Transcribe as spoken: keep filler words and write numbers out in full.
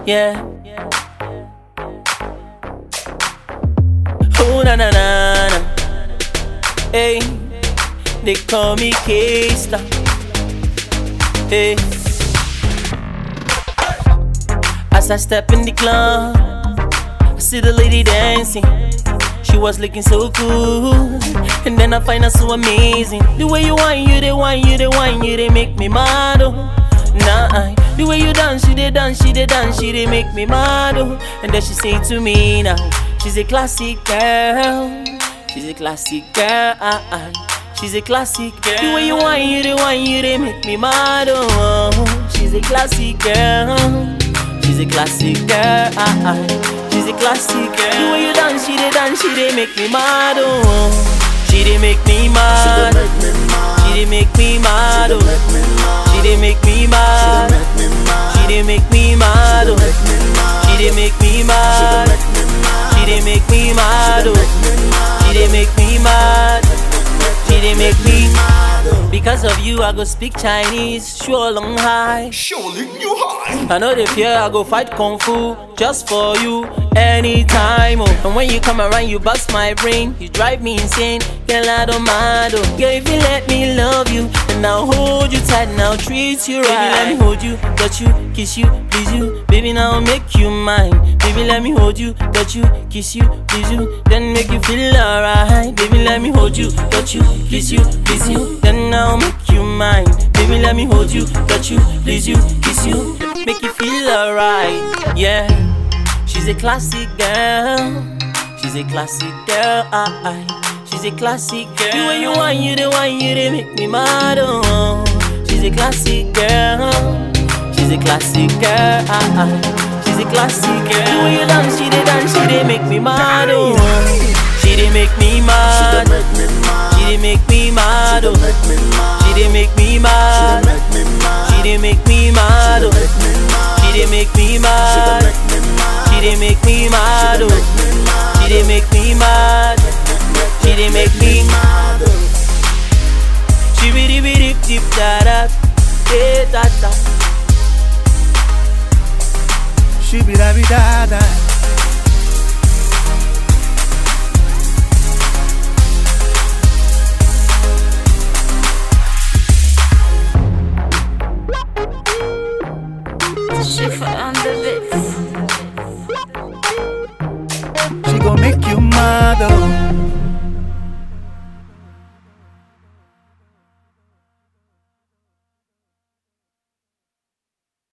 Yeah. Oh na na na na. Hey, they call me K-Star. Hey. As I step in the club, I see the lady dancing. She was looking so cool, and then I find her so amazing. The way you whine, you the whine, you the whine, you they make me mad. Oh, nah. The way you dance, she they dance, she they dance, she they make me mad. Oh, and then she say to me now, she's a classic girl, she's a classic girl. She's a classic girl. The way you whine, you the whine, you they make me mad. Oh, she's a classic girl. She's a classic girl, ah, ah. She's a classic girl. The way you dance, she dey dance, she dey make me mad, oh. She dey make me mad. She dey make me mad, oh. She dey make me mad. She dey make me mad, oh. She dey make me mad. She dey make me mad, oh. She dey make me mad. She dey make me mad. Because of you, I go speak Chinese, sure long high. Surely you high. I know they fear I go fight kung fu just for you anytime. Oh. And when you come around, you bust my brain. You drive me insane, girl, I don't mind. Oh. Girl, if you let me love you, and I'll hold you tight and I'll treat you right. Baby, let me hold you, touch you, kiss you, please you. Baby, now I'll make you mine. Baby, let me hold you, touch you, kiss you, please you. Then make you feel alright. Baby, let me hold you, touch you, kiss you, please you. Then I'll make you mine. Baby, let me hold you, touch you, please you, kiss you. Make you feel alright, yeah. She's a classic girl. She's a classic girl, ah, ah. She's a classic girl. The way you whine, you the whine, you they make me mad, oh. She's a classic girl. She's a classic girl, ah, ah. She's a classic girl. The way you dance, she they dance, she they make me mad, oh. She they make me mad. She they make me mad, oh. She they make me mad. She they make me mad, oh. She they make me mad. She they make me mad, oh. She they make me mad. She they make me mad. She be di bi dip dip da da, eh da da. She be da bi da da.